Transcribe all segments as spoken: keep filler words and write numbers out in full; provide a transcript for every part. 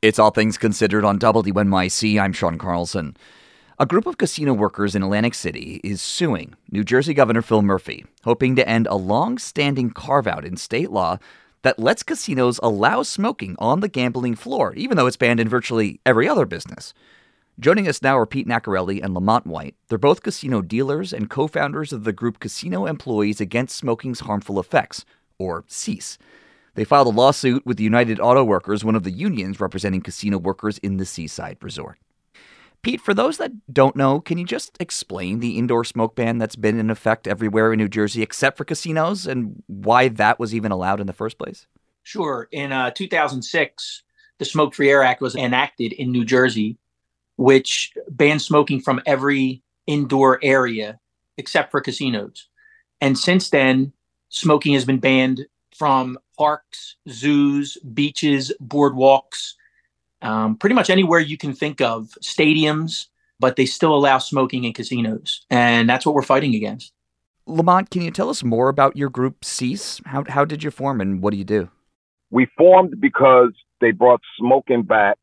It's All Things Considered on W N Y C. I'm Sean Carlson. A group of casino workers in Atlantic City is suing New Jersey Governor Phil Murphy, hoping to end a long-standing carve-out in state law that lets casinos allow smoking on the gambling floor, even though it's banned in virtually every other business. Joining us now are Pete Nacarelli and Lamont White. They're both casino dealers and co-founders of the group Casino Employees Against Smoking's Harmful Effects, or CEASE. They filed a lawsuit with the United Auto Workers, one of the unions representing casino workers in the Seaside Resort. Pete, for those that don't know, can you just explain the indoor smoke ban that's been in effect everywhere in New Jersey except for casinos and why that was even allowed in the first place? Sure. In uh, two thousand six, the Smoke Free Air Act was enacted in New Jersey, which banned smoking from every indoor area except for casinos. And since then, smoking has been banned from parks, zoos, beaches, boardwalks, um, pretty much anywhere you can think of, stadiums, but they still allow smoking in casinos. And that's what we're fighting against. Lamont, can you tell us more about your group, CEASE? How, how did you form and what do you do? We formed because they brought smoking back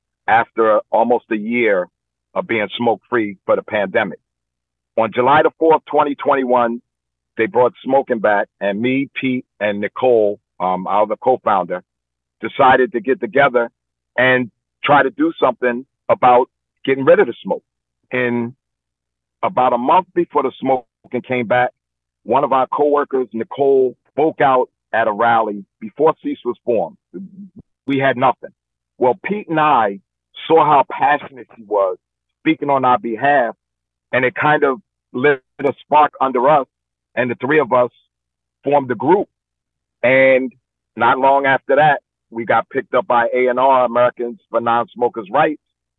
after almost a year of being smoke-free for the pandemic. On July the fourth, twenty twenty-one, they brought smoking back, and me, Pete, and Nicole, um, our other co-founder, decided to get together and try to do something about getting rid of the smoke. And about a month before the smoking came back, one of our coworkers, Nicole, spoke out at a rally before CEASE was formed. We had nothing. Well, Pete and I saw how passionate she was speaking on our behalf, and it kind of lit a spark under us, and the three of us formed a group. And not long after that, we got picked up by A N R, Americans for Non-Smokers' Rights.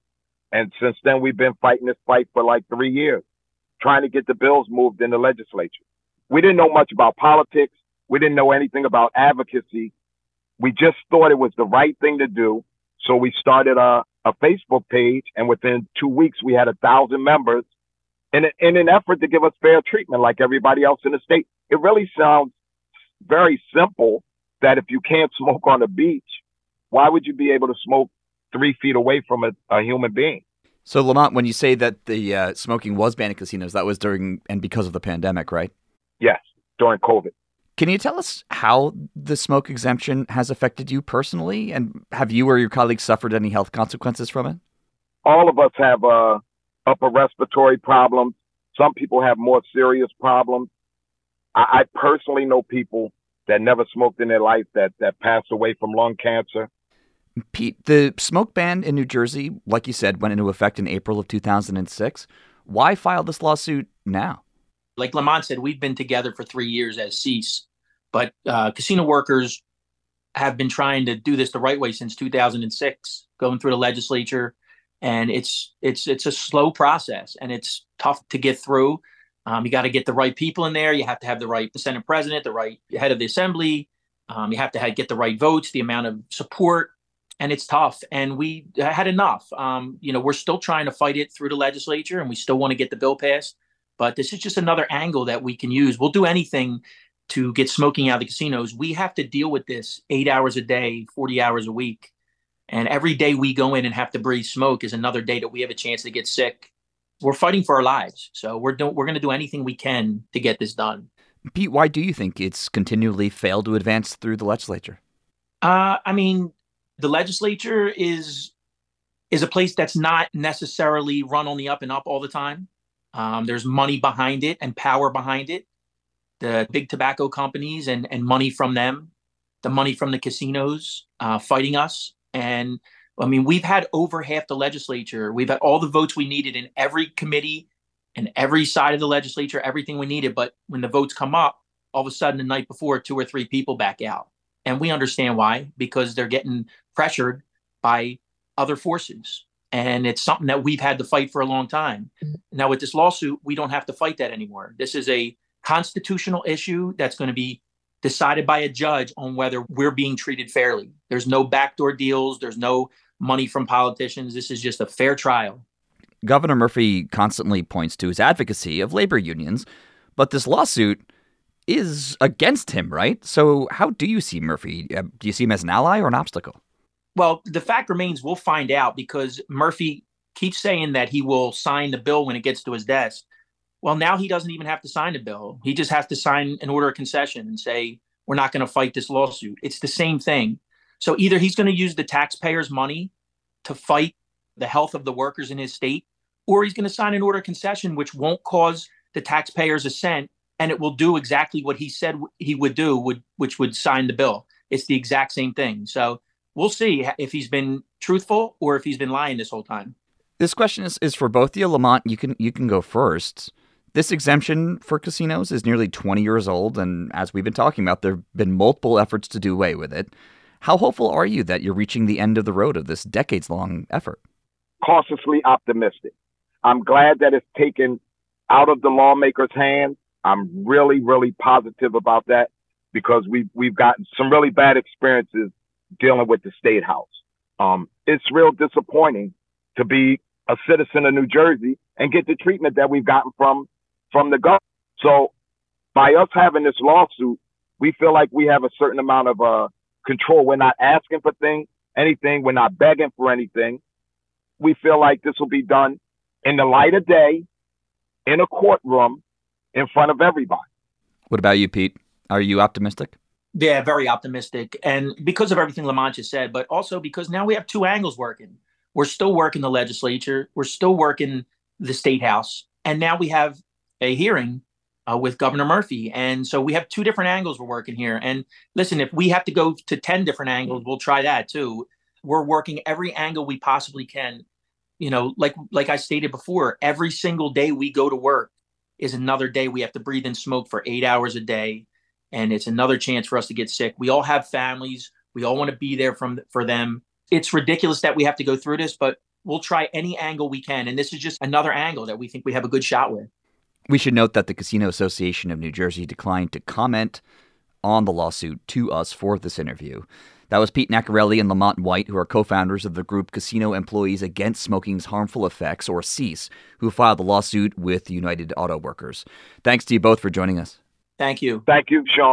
And since then, we've been fighting this fight for like three years, trying to get the bills moved in the legislature. We didn't know much about politics. We didn't know anything about advocacy. We just thought it was the right thing to do. So we started a, a Facebook page, and within two weeks, we had a thousand members in, a, in an effort to give us fair treatment like everybody else in the state. It really sounds very simple that if you can't smoke on the beach, why would you be able to smoke three feet away from a, a human being? So, Lamont, when you say that the uh, smoking was banned in casinos, that was during and because of the pandemic, right? Yes, during COVID. Can you tell us how the smoke exemption has affected you personally? And have you or your colleagues suffered any health consequences from it? All of us have uh, upper respiratory problems. Some people have more serious problems. I, I personally know people that never smoked in their life that, that passed away from lung cancer. Pete, the smoke ban in New Jersey, like you said, went into effect in April of two thousand six. Why file this lawsuit now? Like Lamont said, we've been together for three years as CEASE, but uh, casino workers have been trying to do this the right way since two thousand six, going through the legislature. And it's it's it's a slow process, and it's tough to get through. Um, you got to get the right people in there. You have to have the right Senate president, the right head of the assembly. Um, you have to have, get the right votes, the amount of support. And it's tough. And we had enough. Um, you know, we're still trying to fight it through the legislature, and we still want to get the bill passed. But this is just another angle that we can use. We'll do anything to get smoking out of the casinos. We have to deal with this eight hours a day, forty hours a week. And every day we go in and have to breathe smoke is another day that we have a chance to get sick. We're fighting for our lives. So we're do- we're going to do anything we can to get this done. Pete, why do you think it's continually failed to advance through the legislature? Uh, I mean, the legislature is is a place that's not necessarily run on the up and up all the time. Um, there's money behind it and power behind it. The big tobacco companies and, and money from them, the money from the casinos uh, fighting us. And I mean, we've had over half the legislature. We've had all the votes we needed in every committee and every side of the legislature, everything we needed. But when the votes come up, all of a sudden the night before, two or three people back out. And we understand why, because they're getting pressured by other forces. And it's something that we've had to fight for a long time. Now, with this lawsuit, we don't have to fight that anymore. This is a constitutional issue that's going to be decided by a judge on whether we're being treated fairly. There's no backdoor deals. There's no money from politicians. This is just a fair trial. Governor Murphy constantly points to his advocacy of labor unions, but this lawsuit is against him, right? So how do you see Murphy? Uh, do you see him as an ally or an obstacle? Well, the fact remains we'll find out because Murphy keeps saying that he will sign the bill when it gets to his desk. Well, now he doesn't even have to sign a bill. He just has to sign an order of concession and say, we're not going to fight this lawsuit. It's the same thing. So either he's going to use the taxpayers' money to fight the health of the workers in his state, or he's going to sign an order of concession, which won't cause the taxpayers a cent, and it will do exactly what he said he would do, would, which would sign the bill. It's the exact same thing. So we'll see if he's been truthful or if he's been lying this whole time. This question is, is for both of you. Lamont, you can you can go first. This exemption for casinos is nearly twenty years old, and as we've been talking about, there have been multiple efforts to do away with it. How hopeful are you that you're reaching the end of the road of this decades-long effort? Cautiously optimistic. I'm glad that it's taken out of the lawmakers' hands. I'm really, really positive about that because we've, we've gotten some really bad experiences dealing with the State House. Um, it's real disappointing to be a citizen of New Jersey and get the treatment that we've gotten from from the government. So by us having this lawsuit, we feel like we have a certain amount of uh, control. We're not asking for things, anything. We're not begging for anything. We feel like this will be done in the light of day, in a courtroom, in front of everybody. What about you, Pete? Are you optimistic? Yeah, very optimistic. And because of everything Lamont just said, but also because now we have two angles working. We're still working the legislature. We're still working the State House. And now we have a hearing uh, with Governor Murphy. And so we have two different angles we're working here. And listen, if we have to go to ten different angles, we'll try that too. We're working every angle we possibly can. You know, like like I stated before, every single day we go to work is another day we have to breathe in smoke for eight hours a day. And it's another chance for us to get sick. We all have families. We all want to be there from for them. It's ridiculous that we have to go through this, but we'll try any angle we can. And this is just another angle that we think we have a good shot with. We should note that the Casino Association of New Jersey declined to comment on the lawsuit to us for this interview. That was Pete Nacarelli and Lamont White, who are co-founders of the group Casino Employees Against Smoking's Harmful Effects, or CEASE, who filed the lawsuit with United Auto Workers. Thanks to you both for joining us. Thank you. Thank you, Sean.